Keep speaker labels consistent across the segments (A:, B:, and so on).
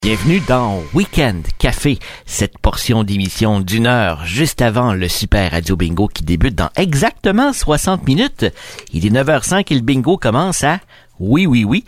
A: Bienvenue dans Week-end Café, cette portion d'émission d'une heure juste avant le Super Radio Bingo qui débute dans exactement 60 minutes. Il est 9h05 et le bingo commence à... Oui,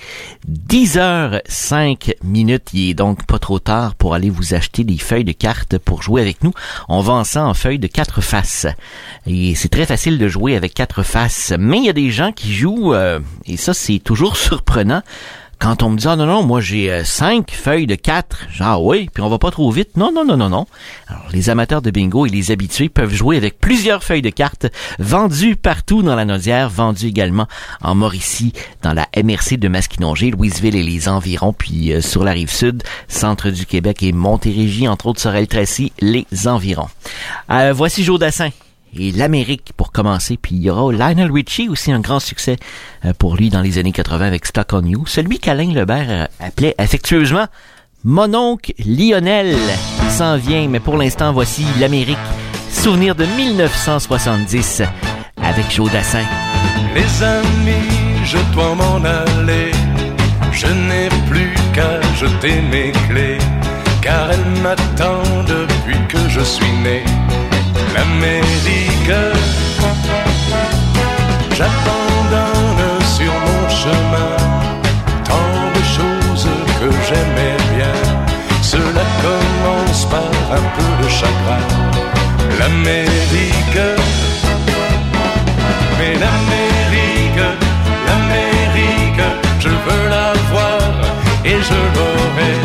A: 10h05. Il est donc pas trop tard pour aller vous acheter des feuilles de cartes pour jouer avec nous. On vend ça en feuilles de 4 faces. Et c'est très facile de jouer avec 4 faces. Mais il y a des gens qui jouent, et ça c'est toujours surprenant, quand on me dit « Ah non, moi j'ai 5 feuilles de 4 », genre oui, puis on va pas trop vite. Non. Alors, les amateurs de bingo et les habitués peuvent jouer avec plusieurs feuilles de cartes vendues partout dans la Naudière, vendues également en Mauricie, dans la MRC de Masquinongé, Louisville et les environs, puis sur la Rive-Sud, centre du Québec et Montérégie, entre autres Sorel-Tracy, les environs. Voici Joe Dassin et l'Amérique pour commencer, puis il y aura Lionel Richie aussi, un grand succès pour lui dans les années 80 avec Stuck on You, celui qu'Alain Lebert appelait affectueusement mon oncle Lionel s'en vient, mais pour l'instant voici l'Amérique, souvenir de 1970 avec Joe Dassin.
B: Les amis, je dois m'en aller, je n'ai plus qu'à jeter mes clés, car elles m'attendent depuis que je suis né. L'Amérique, j'abandonne sur mon chemin tant de choses que j'aimais bien. Cela commence par un peu de chagrin. L'Amérique, mais l'Amérique, je veux la voir et je l'aurai.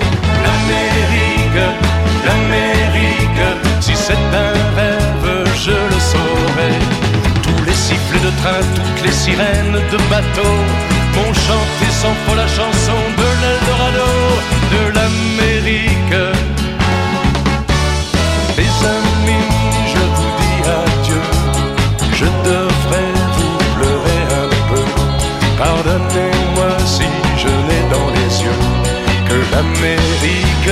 B: L'Amérique, si c'est un rêve, je le saurai. Tous les sifflets de train, toutes les sirènes de bateau m'ont chanté sans faux la chanson de l'Eldorado, de l'Amérique. Les amis, je vous dis adieu, je devrais vous pleurer un peu. Pardonnez-moi si je n'ai dans les yeux que l'Amérique.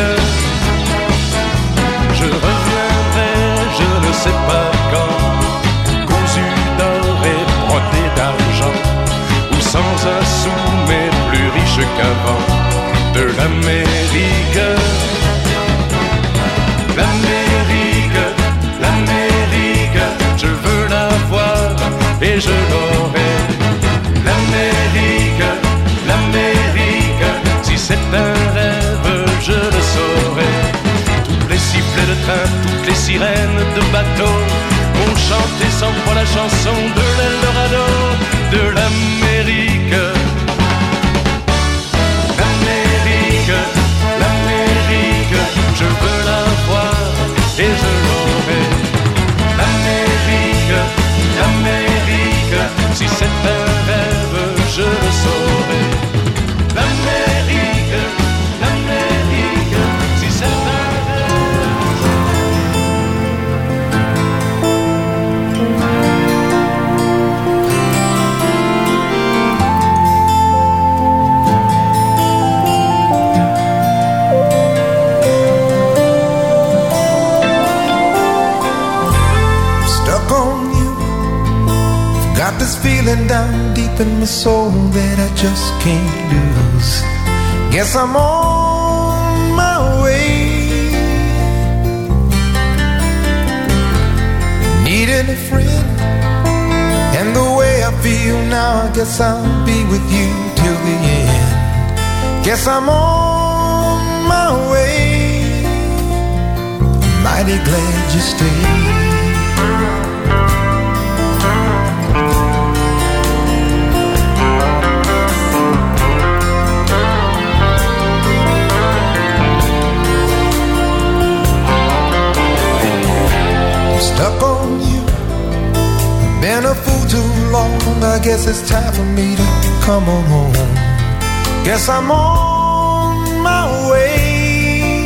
B: Je reviendrai, je ne sais pas quand, cousu d'or et brodé d'argent, ou sans un sou mais plus riche qu'avant, de l'Amérique. L'Amérique, je veux la voir et je l'aurai. L'Amérique, si c'est un rêve, je le saurai. Les sifflets de train, toutes les sirènes de bateau ont chanté sans foi la chanson de l'Eldorado, de l'Amérique. L'Amérique, je veux la voir et je l'aurai. L'Amérique, si c'est un rêve, je le saurai. L'Amérique, si c'est un
C: got this feeling down deep in my soul that I just can't lose. Guess I'm on my way. Needing a friend, and the way I feel now, I guess I'll be with you till the end. Guess I'm on my way. Mighty glad you stayed. Stuck on you, been a fool too long. I guess it's time for me to come on home. Guess I'm on my way.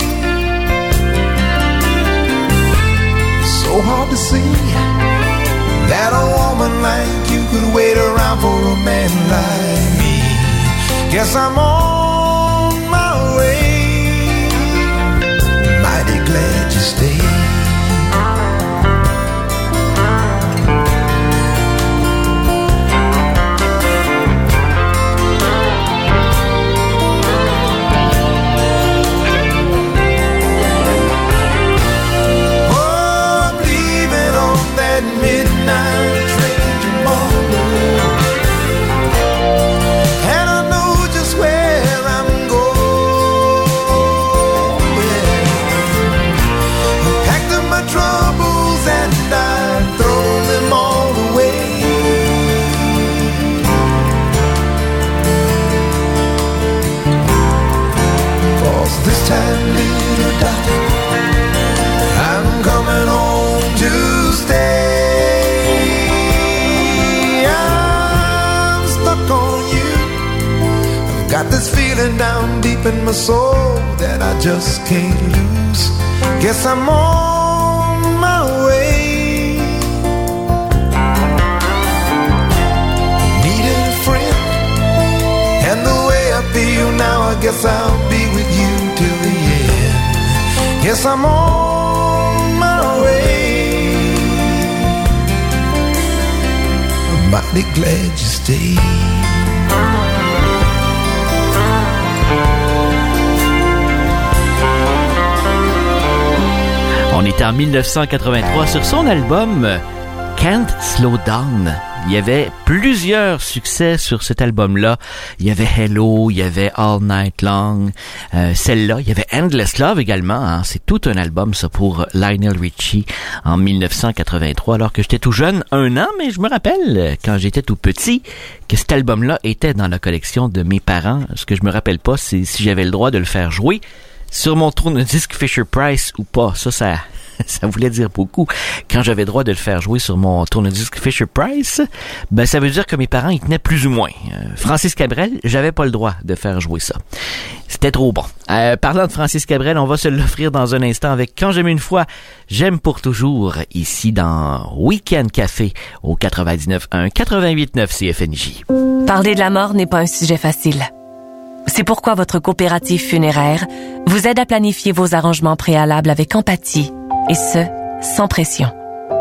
C: So hard to see that a woman like you could wait around for a man like me. Guess I'm on my way. Mighty glad you stayed. this time, little darling, I'm coming home to stay. I'm stuck on you. I've got this feeling down deep in my soul that I just can't lose. Guess I'm on my way. Needed a friend, and the way I feel now, I guess I'll be with you till the end. Yes, I'm on my way. I'm mighty glad you stayed.
A: On était en 1983 sur son album Can't Slow Down. Il y avait plusieurs succès sur cet album-là. Il y avait Hello, il y avait All Night Long, celle-là. Il y avait Endless Love également. Hein. C'est tout un album, ça, pour Lionel Richie en 1983, alors que j'étais tout jeune, 1 an, mais je me rappelle, quand j'étais tout petit, que cet album-là était dans la collection de mes parents. Ce que je me rappelle pas, c'est si j'avais le droit de le faire jouer sur mon tourne-disque Fisher-Price ou pas. Ça voulait dire beaucoup. Quand j'avais droit de le faire jouer sur mon tourne-disque Fisher-Price, ben ça veut dire que mes parents y tenaient plus ou moins. Francis Cabrel, j'avais pas le droit de faire jouer ça. C'était trop bon. Parlant de Francis Cabrel, on va se l'offrir dans un instant avec Quand j'aime une fois, j'aime pour toujours, ici dans Week-end Café au 99.1, 88.9 CFNJ.
D: Parler de la mort n'est pas un sujet facile. C'est pourquoi votre coopérative funéraire vous aide à planifier vos arrangements préalables avec empathie, et ce, sans pression.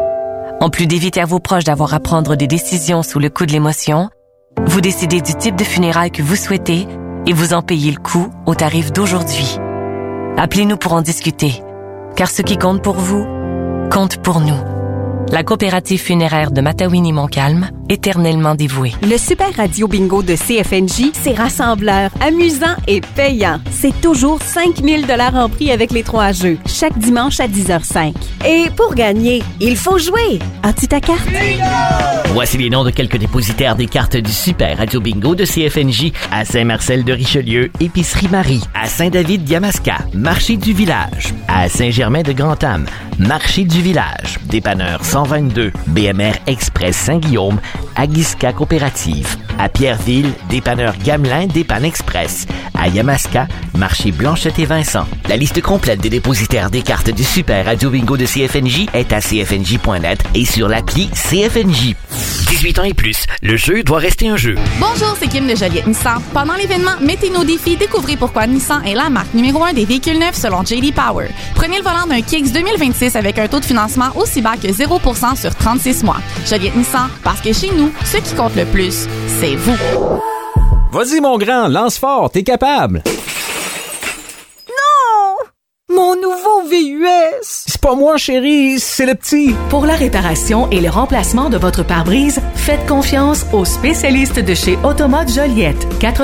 D: En plus d'éviter à vos proches d'avoir à prendre des décisions sous le coup de l'émotion, vous décidez du type de funérailles que vous souhaitez et vous en payez le coût au tarif d'aujourd'hui. Appelez-nous pour en discuter, car ce qui compte pour vous, compte pour nous. La coopérative funéraire de Matawini-Montcalm, éternellement dévouée.
E: Le Super Radio Bingo de CFNJ, c'est rassembleur, amusant et payant. C'est toujours 5 000 $ en prix avec les 3 jeux, chaque dimanche à 10h05. Et pour gagner, il faut jouer. As-tu ta carte?
A: Voici les noms de quelques dépositaires des cartes du Super Radio Bingo de CFNJ. À Saint-Marcel-de-Richelieu, Épicerie Marie. À Saint-David-Yamaska, Marché du Village. À Saint-Germain-de-Grand-Am, Marché du Village. Dépanneur 122, BMR Express Saint-Guillaume, Aguisca Coopérative. À Pierreville, dépanneur Gamelin, Dépanne Express. À Yamaska, Marché Blanchette et Vincent. La liste complète des dépositaires des cartes du Super Radio Bingo de CFNJ est à cfnj.net et sur l'appli CFNJ. 18 ans et plus, le jeu doit rester un jeu.
F: Bonjour, c'est Kim de Joliette Nissan. Pendant l'événement Mettez nos défis, découvrez pourquoi Nissan est la marque numéro 1 des véhicules neufs selon J.D. Power. Prenez le volant d'un Kicks 2026 avec un taux de financement aussi bas que 0% sur 36 mois. Joliette Nissan, parce que chez nous, ce qui compte le plus, c'est vous.
G: Vas-y mon grand, lance fort, t'es capable.
H: Mon nouveau VUS!
G: C'est pas moi, chérie, c'est le petit.
H: Pour la réparation et le remplacement de votre pare-brise, faites confiance aux spécialistes de chez Automote Joliette.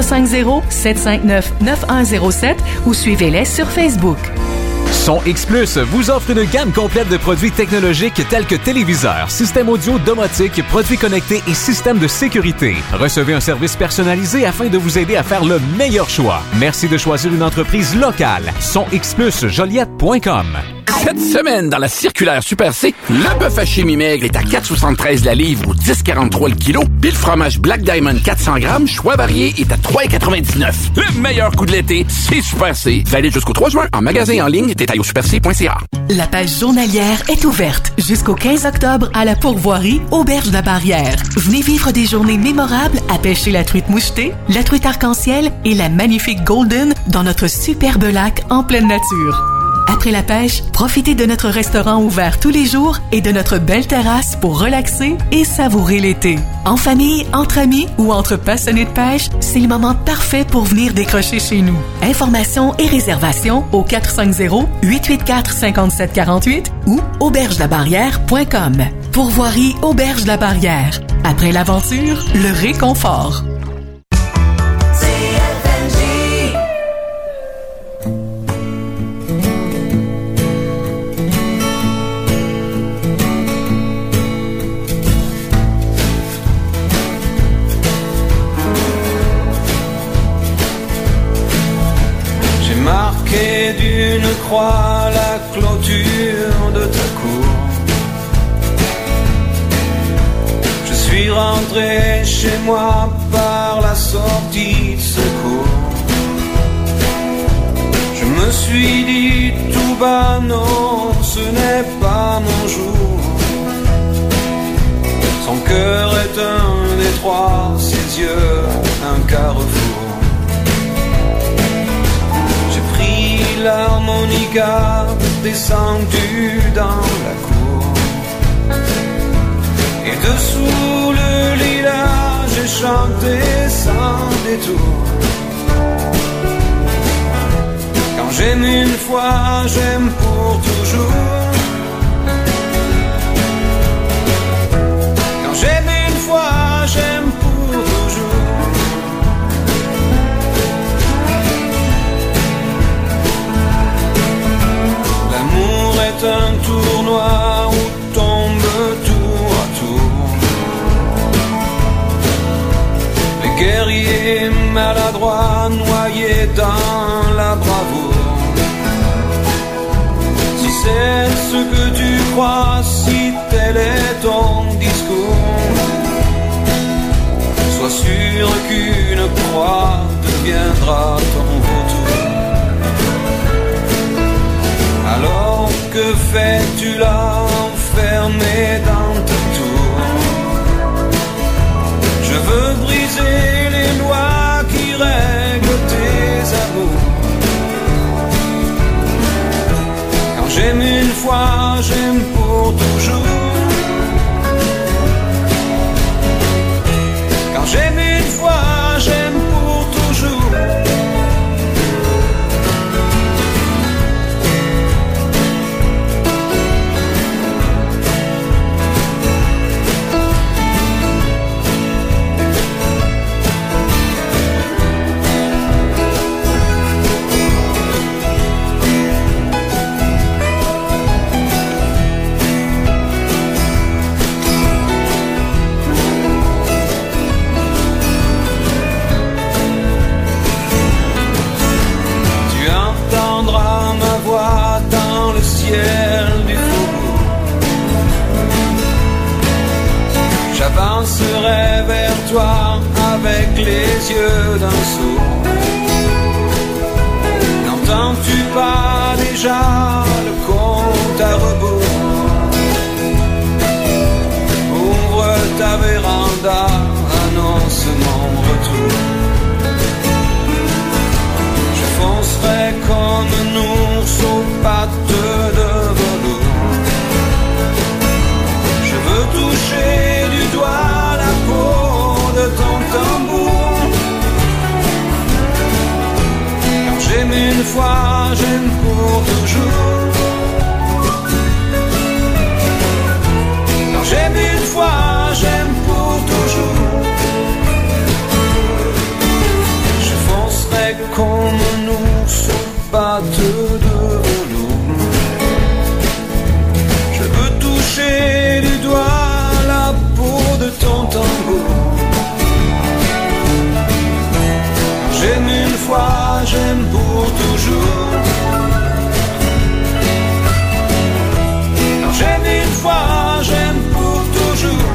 H: 450-759-9107 ou suivez-les sur Facebook.
G: Son X Plus vous offre une gamme complète de produits technologiques tels que téléviseurs, systèmes audio domotiques, produits connectés et systèmes de sécurité. Recevez un service personnalisé afin de vous aider à faire le meilleur choix. Merci de choisir une entreprise locale. sonxplusjoliette.com.
I: Cette semaine, dans la circulaire Super C, le bœuf haché mi-maigre est à 4,73 la livre ou 10,43 le kilo. Puis le fromage Black Diamond 400 grammes, choix varié, est à 3,99. Le meilleur coup de l'été, c'est Super C. Valide jusqu'au 3 juin en magasin et en ligne, détail au superc.ca.
H: La pêche journalière est ouverte jusqu'au 15 octobre à la pourvoirie Auberge de la Barrière. Venez vivre des journées mémorables à pêcher la truite mouchetée, la truite arc-en-ciel et la magnifique golden dans notre superbe lac en pleine nature. Après la pêche, profitez de notre restaurant ouvert tous les jours et de notre belle terrasse pour relaxer et savourer l'été. En famille, entre amis ou entre passionnés de pêche, c'est le moment parfait pour venir décrocher chez nous. Informations et réservations au 450-884-5748 ou aubergelabarrière.com. Pourvoirie Auberge de la Barrière. Après l'aventure, le réconfort.
C: Marqué quai d'une croix, la clôture de ta cour. Je suis rentré chez moi par la sortie de secours. Je me suis dit tout bas, non, ce n'est pas mon jour. Son cœur est un détroit, ses yeux un carrefour. J'ai pris l'harmonica, descendu dans la cour. Et dessous le lilas, j'ai chanté sans détour. Quand j'aime une fois, j'aime pour toujours. Quand j'aime une fois, j'aime pour toujours. L'amour est un tournoi où tombe tour à tour. Les guerriers maladroits noyés dans la bravoure. Si c'est ce que tu crois, si tel est ton discours, sois sûr qu'une croix deviendra ton vautour. Alors que fais-tu là, enfermé dans ta tour? Je veux briser les lois qui règlent tes amours. Quand j'aime une fois, j'aime pour toujours. Quand j'aime une fois, j'aime pour toujours. Dans le ciel du faubourg, j'avancerai vers toi avec les yeux d'un sourd. N'entends-tu pas déjà le compte à rebours? Ouvre ta véranda, annonce mon retour. Je foncerai comme un ours aux pattes de velours. Je veux toucher du doigt la peau de ton tambour. Quand j'aime une fois, j'aime pour toujours. Quand j'aime une fois, j'aime pour toujours. Je foncerai comme un ours aux pattes de velours. Je veux toucher du doigt la peau de ton tambour. Quand j'aime une fois, j'aime pour toujours. Quand j'aime une fois, j'aime pour toujours.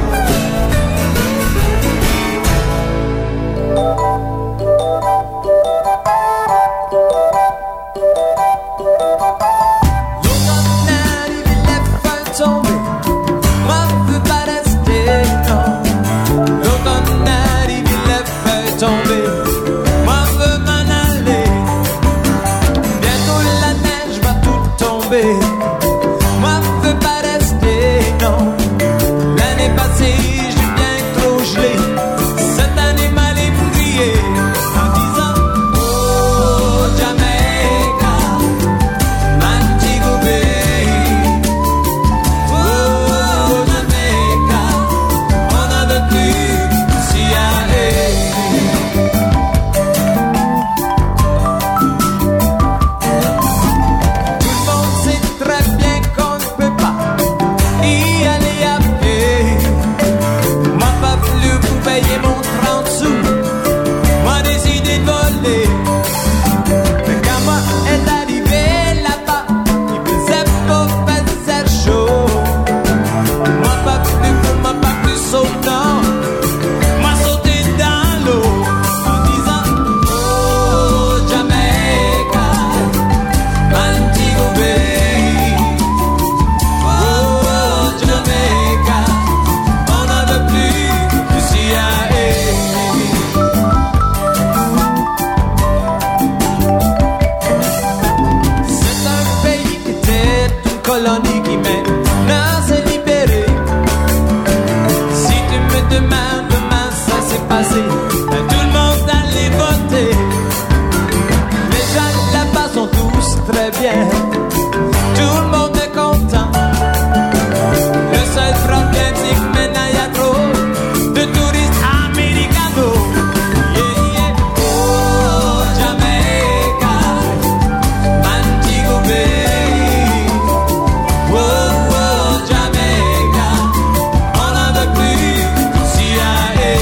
J: colonie qui maintenant s'est libérée. Si tu me demandes demain ça s'est passé, tout le monde allait voter. Les gens là-bas sont tous très bien, tout le monde est content. Le seul problème c'est que maintenant il y a trop de touristes américanos. Yeah, yeah. Oh, Jamaica, Montego Bay. Oh, oh, Jamaica, on n'en veut plus CIA.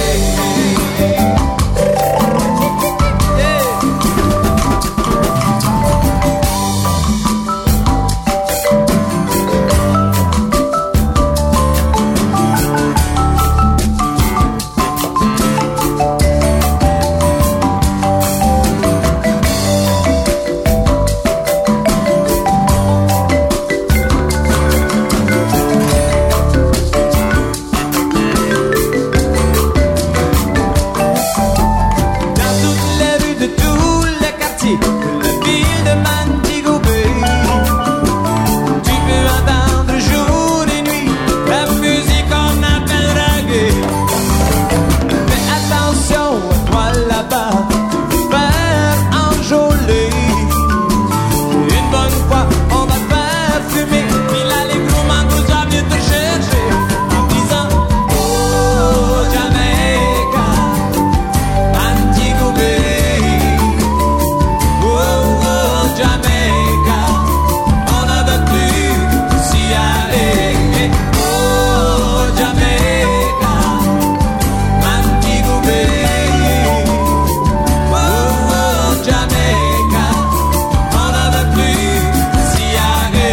J: Dans toutes les rues de tous les quartiers de la ville de Montego Bay, tu peux entendre jour et nuit la musique qu'on appelle reggae. Fais attention à toi là-bas, faire enjôler. Une bonne fois, on va te faire fumer, puis là les gros mangos viennent te chercher en disant oh Jamaica, Montego Bay. Oh, oh, Jamaica, on n'en veut plus CIA. Oh, Jamaica, Montego Bay. Oh, oh, Jamaica, on n'en veut plus CIA.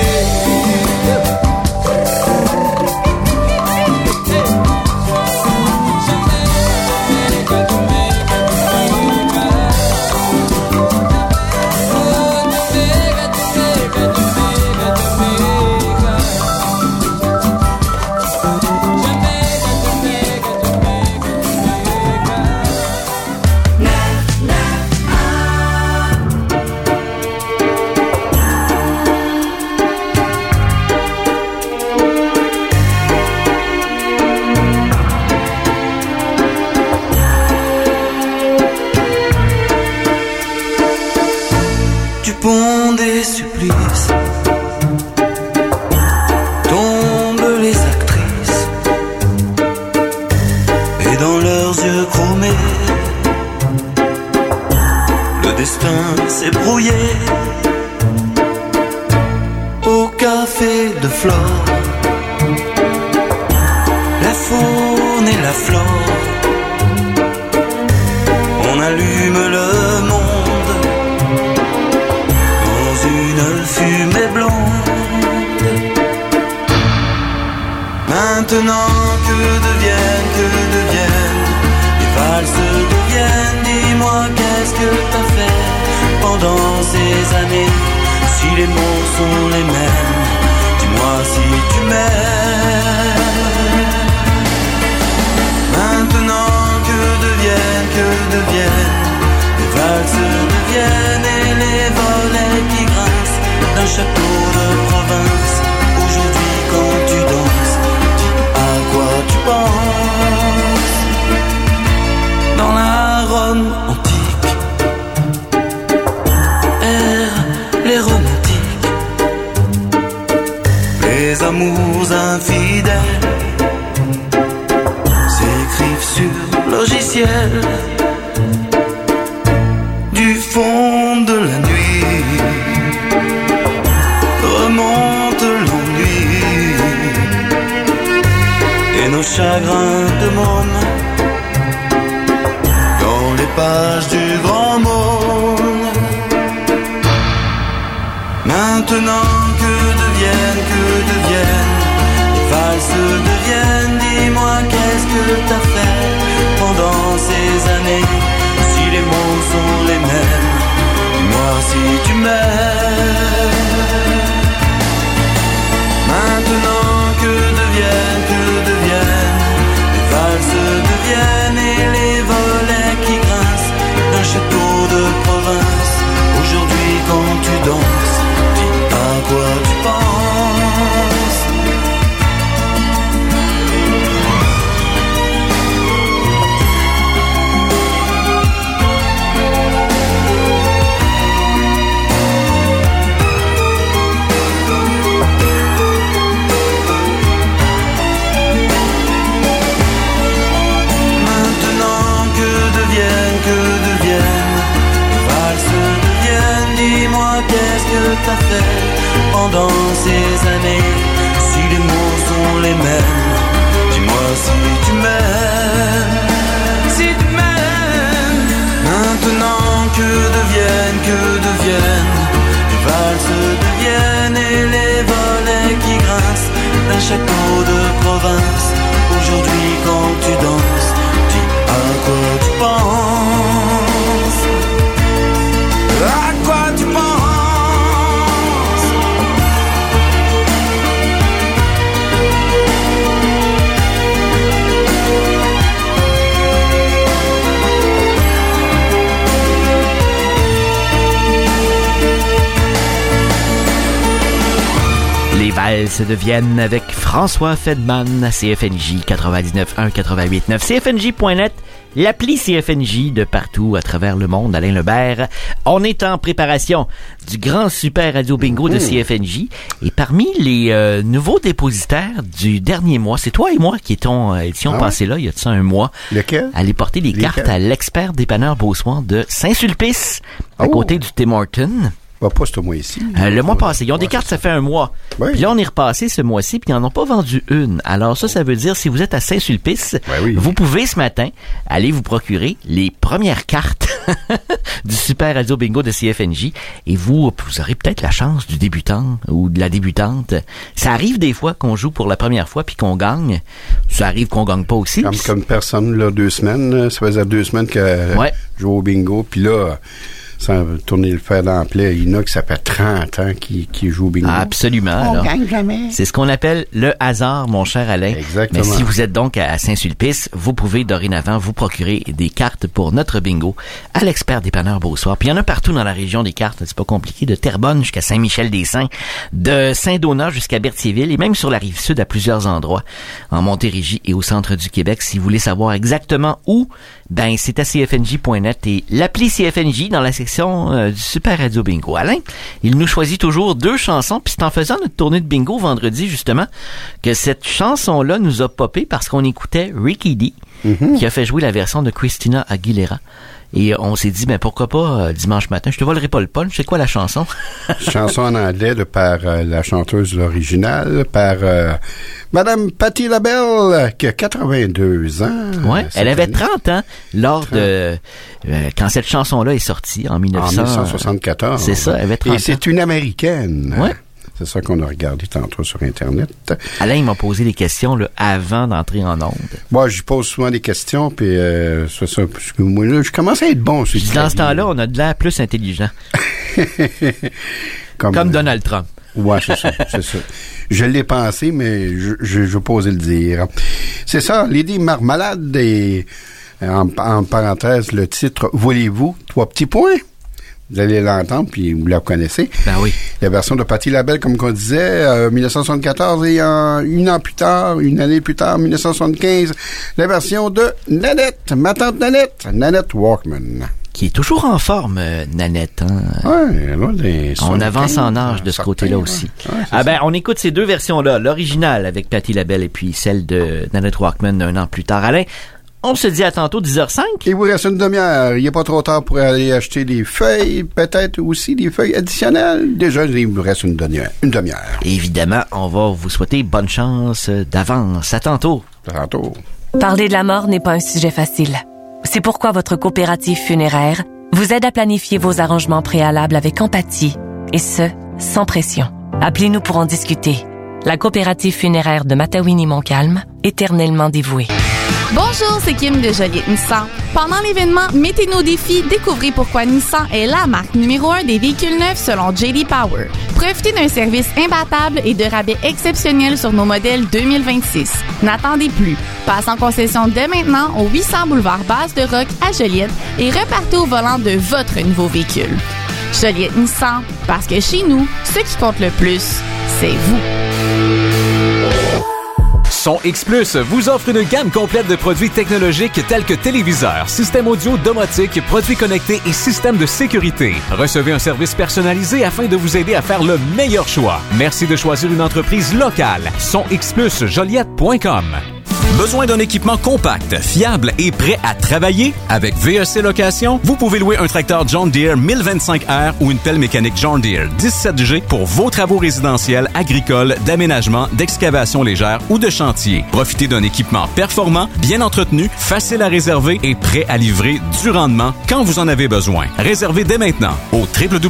K: Du pont des supplices tombent les actrices, et dans leurs yeux chromés le destin s'est brouillé. Au café de Flore, la faune et la flore, on allume le monde dans une fumée blonde. Maintenant que deviennent les valses deviennent. Dis-moi qu'est-ce que t'as fait pendant ces années? Si les mots sont les mêmes, dis-moi si tu m'aimes. Maintenant que deviennent les valses deviennent et les volets qui grincent d'un château de province. Aujourd'hui quand tu danses, dis à quoi tu penses? Dans la Rome antique errent les romantiques, les amours infidèles s'écrivent sur logiciel. Du fond de la nuit remonte l'ennui et nos chagrins de môme dans les pages du grand monde. Maintenant que deviennent les valses deviennent. Dis-moi qu'est-ce que t'as fait pendant ces années? Si les mots sont les mêmes, dis-moi si tu m'aimes. Maintenant que deviennent les valses deviennent et les volets qui grincent d'un château de province. Aujourd'hui quand tu danses, dis à quoi tu penses? t'as fait pendant ces années. Si les mots sont les mêmes, dis-moi si tu m'aimes. Si tu m'aimes. Maintenant que deviennent les valses deviennent et les volets qui grincent d'un château de province. Aujourd'hui quand tu danses, dis à quoi tu penses. À quoi tu penses.
A: Les valses deviennent avec François Fedman à CFNJ 99.1, 88.9, CFNJ.net, l'appli CFNJ de partout à travers le monde. Alain Lebert, on est en préparation du grand super radio bingo de CFNJ et parmi les nouveaux dépositaires du dernier mois, c'est toi et moi qui étions passés là il y a de ça un mois.
L: Lequel?
A: Aller porter les cartes à l'expert dépanneur Beausoin de Saint-Sulpice à côté du Tim Hortons.
L: Pas ce mois ici.
A: Le mois passé. Ils ont des cartes, ça fait un mois.
L: Oui.
A: Puis là, on est repassé ce mois-ci, puis ils n'en ont pas vendu une. Alors ça veut dire, si vous êtes à Saint-Sulpice, vous pouvez ce matin aller vous procurer les premières cartes du Super Radio Bingo de CFNJ et vous aurez peut-être la chance du débutant ou de la débutante. Ça arrive des fois qu'on joue pour la première fois puis qu'on gagne. Ça arrive qu'on gagne pas aussi.
L: Comme personne, là, 2 semaines. Ça faisait 2 semaines que je joue au bingo, puis là... sans tourner le fer dans le plaid, il y en a que ça fait 30 ans qui joue au bingo.
A: Absolument.
L: On gagne jamais.
A: C'est ce qu'on appelle le hasard, mon cher Alain.
L: Exactement.
A: Mais si vous êtes donc à Saint-Sulpice, vous pouvez dorénavant vous procurer des cartes pour notre bingo à l'expert dépanneur Beausoir. Puis il y en a partout dans la région des cartes, c'est pas compliqué, de Terrebonne jusqu'à Saint-Michel-des-Saints, de Saint-Donat jusqu'à Berthierville et même sur la rive sud à plusieurs endroits, en Montérégie et au centre du Québec. Si vous voulez savoir exactement où, ben c'est à cfnj.net et l'appli CFNJ dans la section du Super Radio Bingo. Alain, il nous choisit toujours 2 chansons, puis c'est en faisant notre tournée de bingo vendredi, justement, que cette chanson-là nous a popé parce qu'on écoutait Ricky D, qui a fait jouer la version de Christina Aguilera. Et on s'est dit, ben pourquoi pas dimanche matin, je te volerai pas le punch, c'est quoi la chanson?
L: Chanson en anglais par la chanteuse originale, par Madame Patti LaBelle, qui a 82 ans.
A: Ouais, elle avait 30 ans lors de... quand cette chanson-là est sortie, en
L: 1974.
A: C'est ça, elle avait 30 ans.
L: Et c'est une Américaine.
A: Ouais.
L: C'est ça qu'on a regardé tantôt sur Internet.
A: Alain, il m'a posé des questions là, avant d'entrer en onde.
L: Moi, je pose souvent des questions, puis c'est ça. Parce que moi, là, je commence à être bon.
A: Dans ce temps-là, on a de l'air plus intelligent. Comme Donald Trump.
L: Ouais, c'est ça, c'est ça. Je l'ai pensé, mais je vais poser le dire. C'est ça, Lady Marmalade et, en parenthèse, le titre « Voulez-vous » 3 petits points. Vous allez l'entendre, puis vous la connaissez.
A: Ben oui.
L: La version de Patti LaBelle, comme on disait, 1974, et une année plus tard, 1975, la version de Nanette, ma tante Nanette Walkman.
A: Qui est toujours en forme, Nanette. Hein?
L: Ouais,
A: on avance en âge de ce côté-là aussi. Ouais, on écoute ces 2 versions-là, l'originale avec Patti LaBelle et puis celle de Nanette Walkman 1 an plus tard. Alain, on se dit à tantôt 10h05.
L: Il vous reste une demi-heure. Il n'est pas trop tard pour aller acheter des feuilles, peut-être aussi des feuilles additionnelles. Déjà, il vous reste une demi-heure.
A: Évidemment, on va vous souhaiter bonne chance d'avance. À tantôt.
L: À tantôt.
D: Parler de la mort n'est pas un sujet facile. C'est pourquoi votre coopérative funéraire vous aide à planifier vos arrangements préalables avec empathie, et ce, sans pression. Appelez-nous pour en discuter. La coopérative funéraire de Matawini-Montcalm, éternellement dévouée.
F: Bonjour, c'est Kim de Joliette Nissan. Pendant l'événement Mettez nos défis, découvrez pourquoi Nissan est la marque numéro 1 des véhicules neufs selon J.D. Power. Profitez d'un service imbattable et de rabais exceptionnels sur nos modèles 2026. N'attendez plus. Passe en concession dès maintenant au 800 boulevard Basse-de-Roc à Joliette et repartez au volant de votre nouveau véhicule. Joliette Nissan, parce que chez nous, ce qui compte le plus, c'est vous.
G: Son X Plus vous offre une gamme complète de produits technologiques tels que téléviseurs, systèmes audio, domotique, produits connectés et systèmes de sécurité. Recevez un service personnalisé afin de vous aider à faire le meilleur choix. Merci de choisir une entreprise locale. SonXPlusJoliette.com. Besoin d'un équipement compact, fiable et prêt à travailler? Avec VEC Location, vous pouvez louer un tracteur John Deere 1025R ou une pelle mécanique John Deere 17G pour vos travaux résidentiels, agricoles, d'aménagement, d'excavation légère ou de chantier. Profitez d'un équipement performant, bien entretenu, facile à réserver et prêt à livrer du rendement quand vous en avez besoin. Réservez dès maintenant au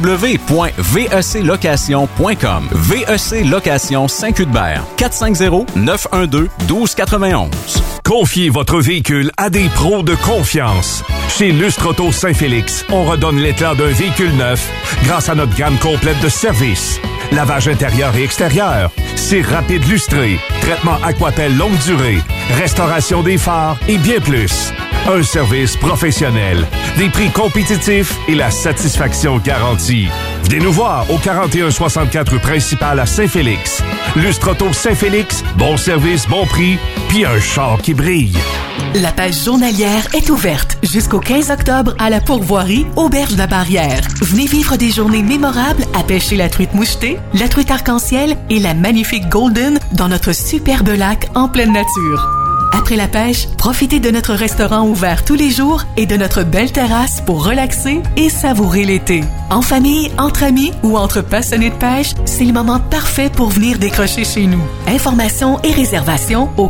G: www.veclocation.com. VEC Location Saint-Cuthbert, 450-912-1291.
M: Confiez votre véhicule à des pros de confiance. Chez Lustre Auto Saint-Félix, on redonne l'éclat d'un véhicule neuf grâce à notre gamme complète de services. Lavage intérieur et extérieur, cire rapide lustré, traitement Aquapel longue durée, restauration des phares et bien plus. Un service professionnel, des prix compétitifs et la satisfaction garantie. Venez nous voir au 4164 rue principale à Saint-Félix. Lustre Auto Saint-Félix, bon service, bon prix, puis un char qui brille.
H: La page journalière est ouverte jusqu'au 15 octobre à la pourvoirie Auberge de la Barrière. Venez vivre des journées mémorables à pêcher la truite mouchetée, la truite arc-en-ciel et la magnifique golden dans notre superbe lac en pleine nature. Après la pêche, profitez de notre restaurant ouvert tous les jours et de notre belle terrasse pour relaxer et savourer l'été. En famille, entre amis ou entre passionnés de pêche, c'est le moment parfait pour venir décrocher chez nous. Informations et réservations au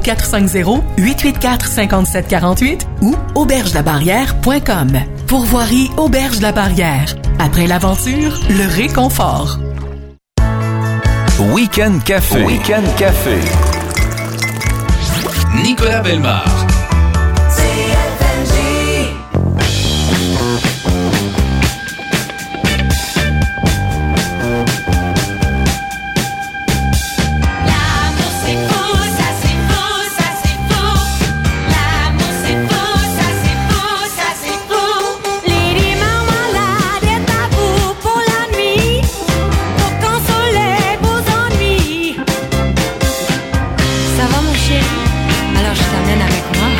H: 450-884-5748 ou aubergelabarrière.com. Pourvoirie Auberge de la Barrière. Après l'aventure, le réconfort.
N: Week-end Café. Week-end Café. Nicolas Bellemare.
O: Alors je t'emmène avec moi.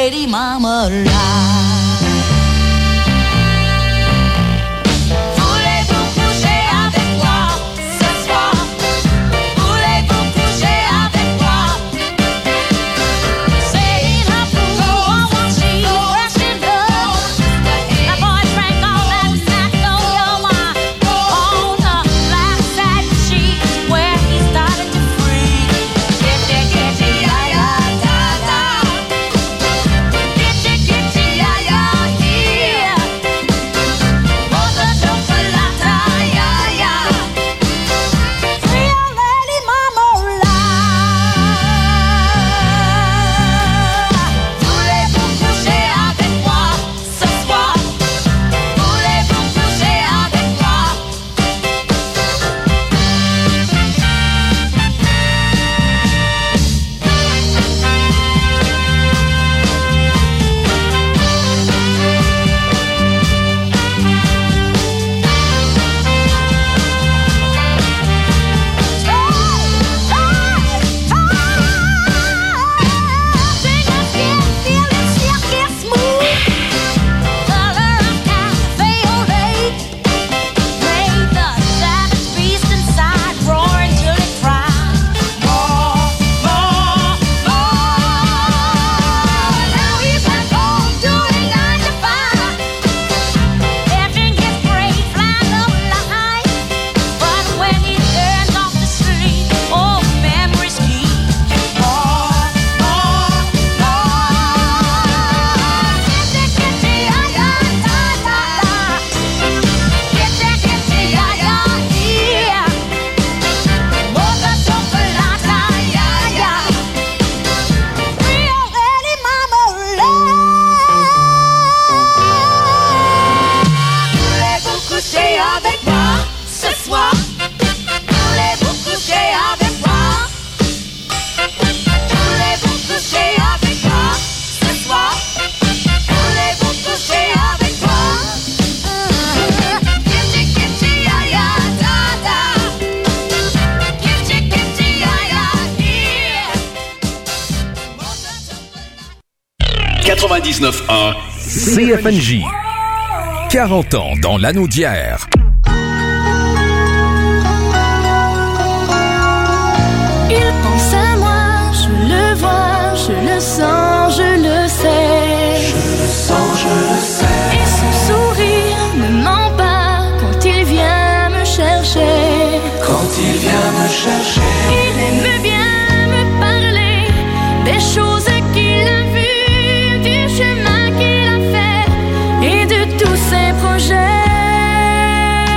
O: lady marmalade.
N: CFNJ. 40 ans dans l'anneau d'hier.
P: Il pense à moi, je le vois, je le sens, je le sais.
K: Je le sens, je le sais.
P: Et son sourire ne ment pas quand il vient me chercher.
K: Quand il vient me chercher.
P: Il aime bien me parler des choses qu'il a vues, du chemin qu'il a fait et de tous ses projets.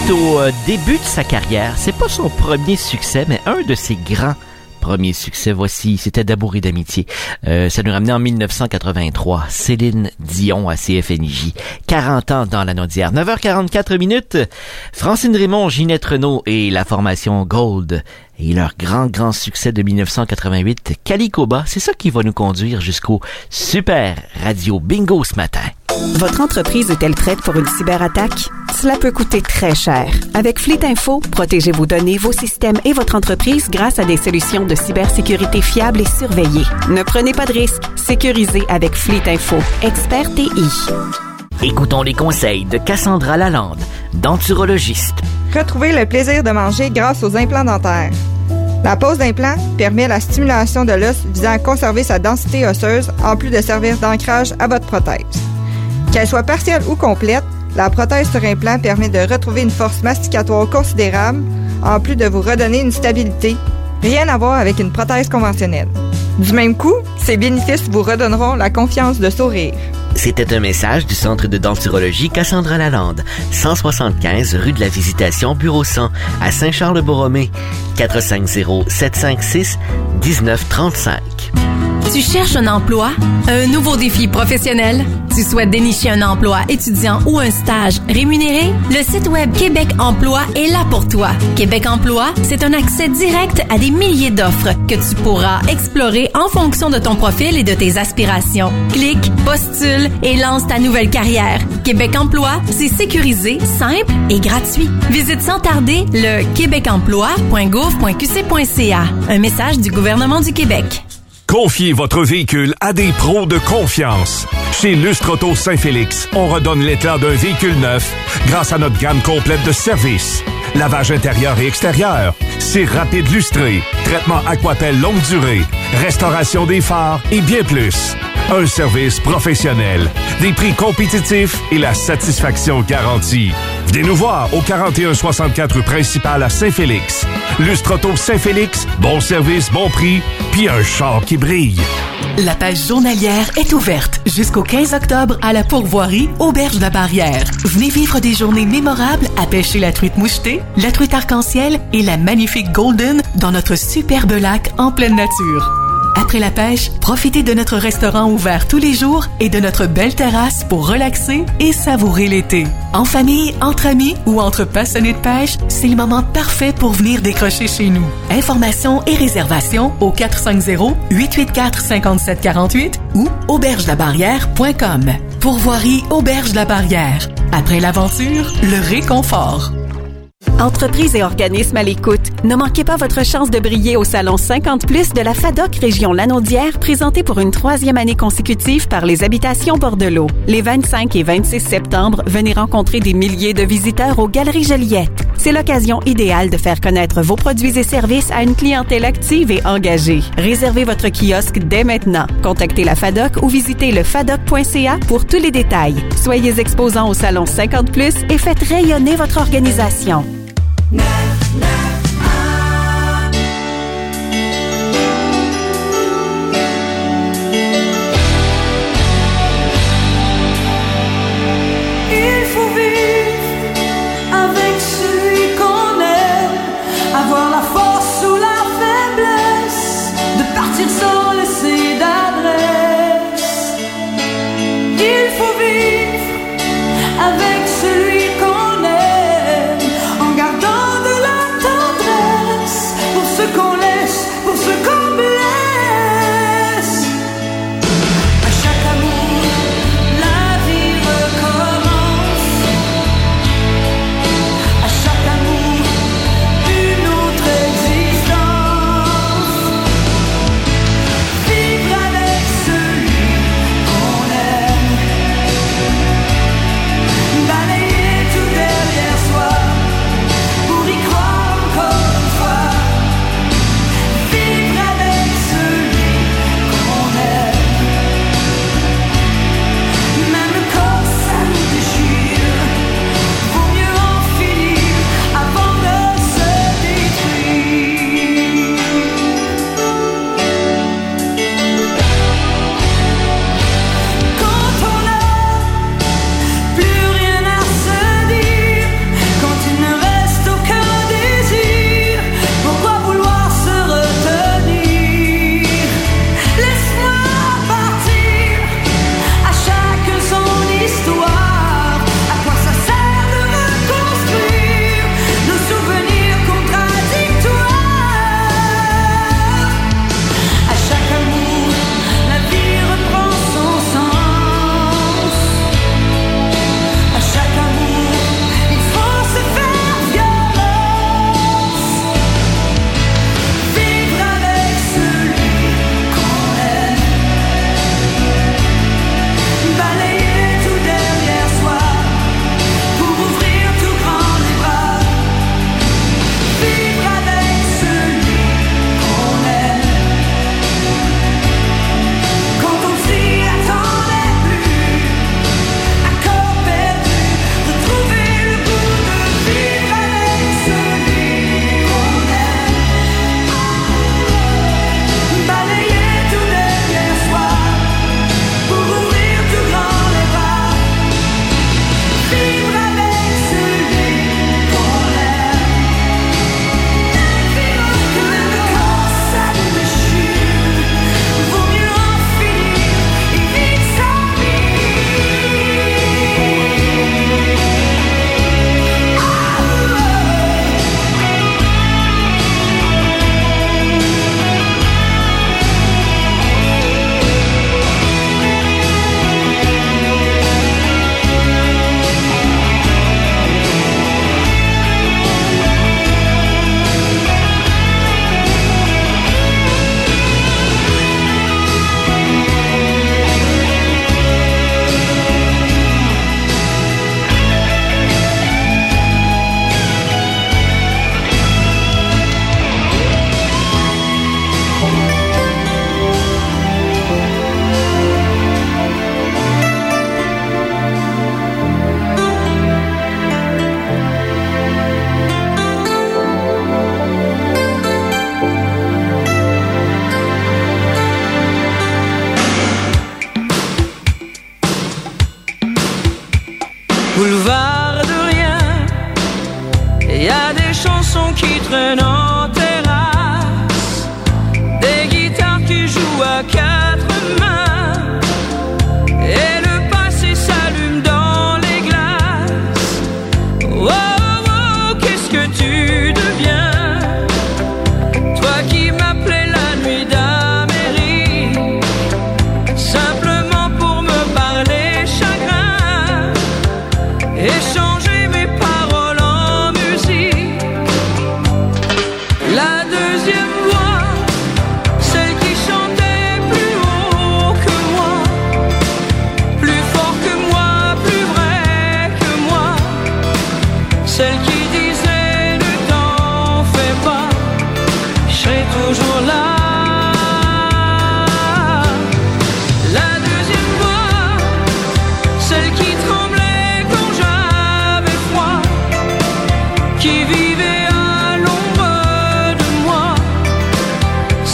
A: est au début de sa carrière. C'est pas son premier succès, mais un de ses grands premiers succès. Voici, c'était D'amour et d'amitié. Ça nous ramenait en 1983. Céline Dion à CFNJ. 40 ans dans la Naudière. 9h44 minutes. Francine Raymond, Ginette Renault et la formation Gold. Et leur grand succès de 1988, Calicoba, c'est ça qui va nous conduire jusqu'au Super Radio Bingo ce matin.
E: Votre entreprise est-elle prête pour une cyberattaque? Cela peut coûter très cher. Avec Fleet Info, protégez vos données, vos systèmes et votre entreprise grâce à des solutions de cybersécurité fiables et surveillées. Ne prenez pas de risques. Sécurisez avec Fleet Info. Expert TI.
A: Écoutons les conseils de Cassandra Lalande, denturologiste.
O: Retrouvez le plaisir de manger grâce aux implants dentaires. La pose d'implant permet la stimulation de l'os visant à conserver sa densité osseuse en plus de servir d'ancrage à votre prothèse. Qu'elle soit partielle ou complète, la prothèse sur implant permet de retrouver une force masticatoire considérable en plus de vous redonner une stabilité. Rien à voir avec une prothèse conventionnelle. Du même coup, ces bénéfices vous redonneront la confiance de sourire.
A: C'était un message du Centre de denturologie Cassandra Lalande, 175 rue de la Visitation, bureau 100, à Saint-Charles-Borromée, 450-756-1935.
Q: Tu cherches un emploi? Un nouveau défi professionnel? Tu souhaites dénicher un emploi étudiant ou un stage rémunéré? Le site web Québec Emploi est là pour toi. Québec Emploi, c'est un accès direct à des milliers d'offres que tu pourras explorer en fonction de ton profil et de tes aspirations. Clique, postule et lance ta nouvelle carrière. Québec Emploi, c'est sécurisé, simple et gratuit. Visite sans tarder le québecemploi.gouv.qc.ca. Un message du gouvernement du Québec.
M: Confiez votre véhicule à des pros de confiance. Chez Lustre Auto Saint-Félix, on redonne l'éclat d'un véhicule neuf grâce à notre gamme complète de services. Lavage intérieur et extérieur, cire rapide lustré, traitement Aquapel longue durée, restauration des phares et bien plus. Un service professionnel, des prix compétitifs et la satisfaction garantie. Venez nous voir au 4164 rue principale à Saint-Félix. Lustre Auto Saint-Félix, bon service, bon prix, puis un char qui brille.
H: La page journalière est ouverte jusqu'au 15 octobre à la pourvoirie Auberge de la Barrière. Venez vivre des journées mémorables à pêcher la truite mouchetée, la truite arc-en-ciel et la magnifique golden dans notre superbe lac en pleine nature. Après la pêche, profitez de notre restaurant ouvert tous les jours et de notre belle terrasse pour relaxer et savourer l'été. En famille, entre amis ou entre passionnés de pêche, c'est le moment parfait pour venir décrocher chez nous. Informations et réservations au 450-884-5748 ou aubergelabarrière.com. Pourvoirie Auberge de la Barrière. Après l'aventure, le réconfort.
E: Entreprises et organismes à l'écoute, ne manquez pas votre chance de briller au Salon 50+ de la FADOC Région Lanaudière, présenté pour une 3e année consécutive par les Habitations Bordelot. Les 25 et 26 septembre, venez rencontrer des milliers de visiteurs aux Galeries Joliette. C'est l'occasion idéale de faire connaître vos produits et services à une clientèle active et engagée. Réservez votre kiosque dès maintenant. Contactez la FADOC ou visitez le fadoc.ca pour tous les détails. Soyez exposants au Salon 50+ et faites rayonner votre organisation.
J: Il faut vivre avec celui qu'on aime, avoir la force ou la faiblesse de partir sans laisser d'adresse. Il faut vivre avec celui qu'on aime en gardant de la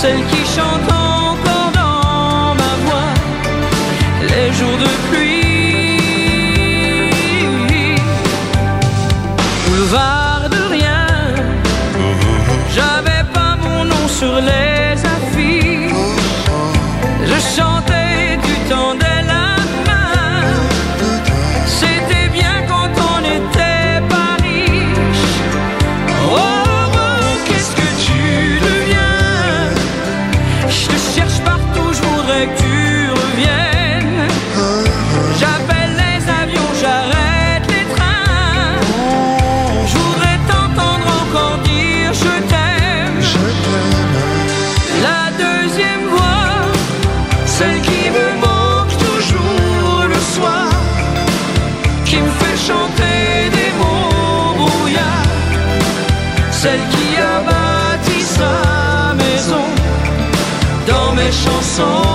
J: celle qui chante encore dans ma voix les jours de pluie. Boulevard de rien, j'avais pas mon nom sur les affiches. Je chantais, tu tendais la main. C'était bien quand on n'était pas riche. Oh, oh, qu'est-ce que tu deviens? Je te cherche partout, je voudrais que tu reviennes. J'appelle les avions, j'arrête les trains. Je voudrais t'entendre encore dire je t'aime. La deuxième voix, celle qui me manque toujours le soir, qui me fait chanter des mots brouillards, celle qui a bâti sa maison dans mes chansons.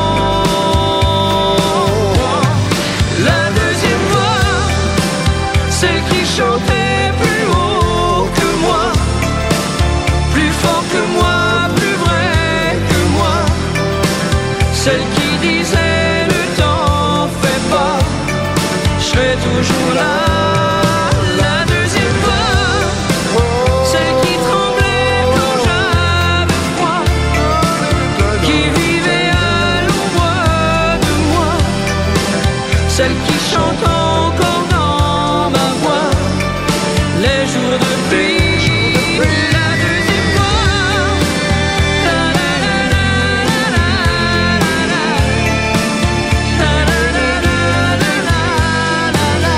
J: La deuxième voix, celle qui chantait plus haut que moi, plus fort que moi, plus vrai que moi, celle qui disait ne t'en fais pas, je serai toujours là. La deuxième voix, celle qui tremblait quand j'avais froid, qui vivait à l'ombre de moi, celle qui chante encore dans ma voix les jours de pluie. La deuxième voix, la la la la la la la la la la la la.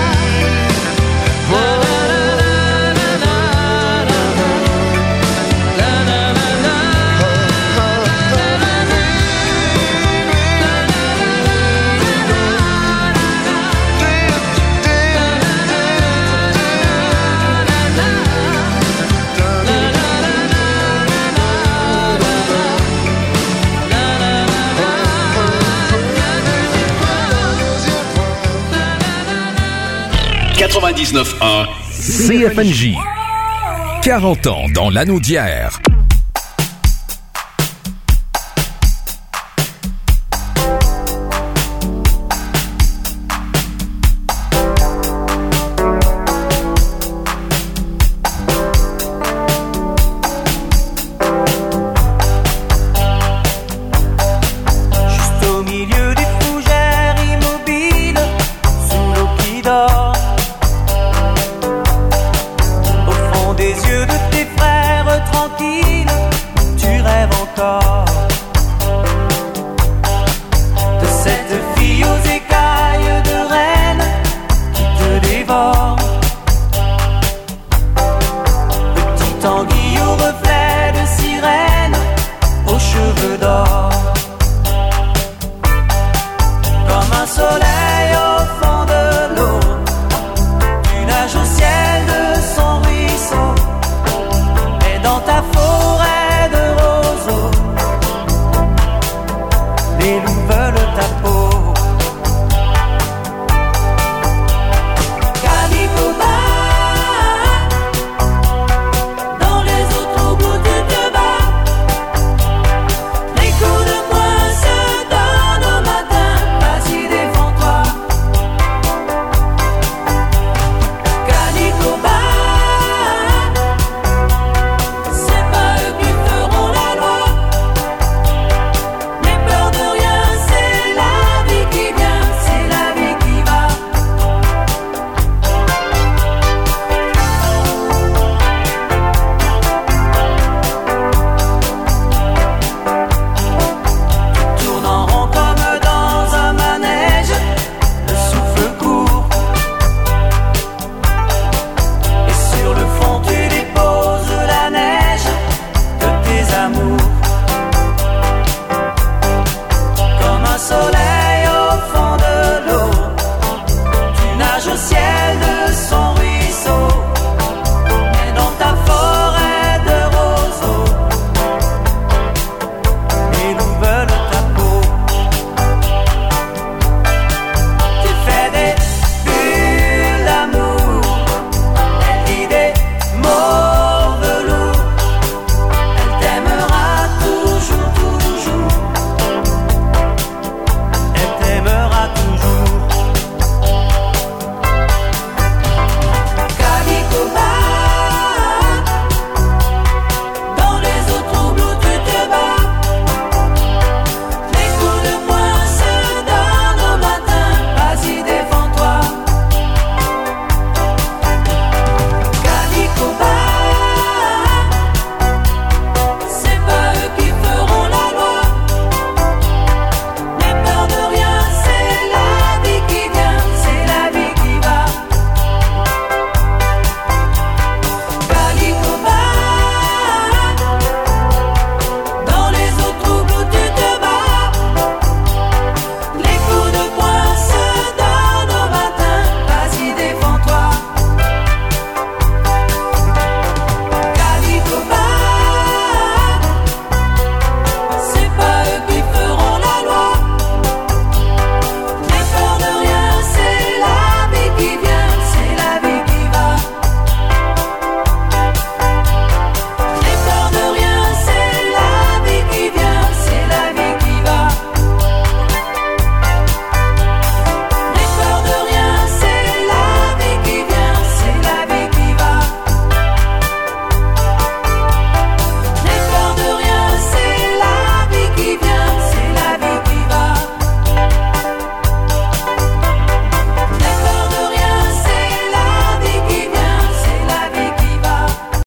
N: CFNJ. 40 ans dans l'anneau d'hier.
J: Juste au milieu des fougères immobiles, sous l'eau qui dort, au fond des yeux de tes frères tranquilles, tu rêves encore.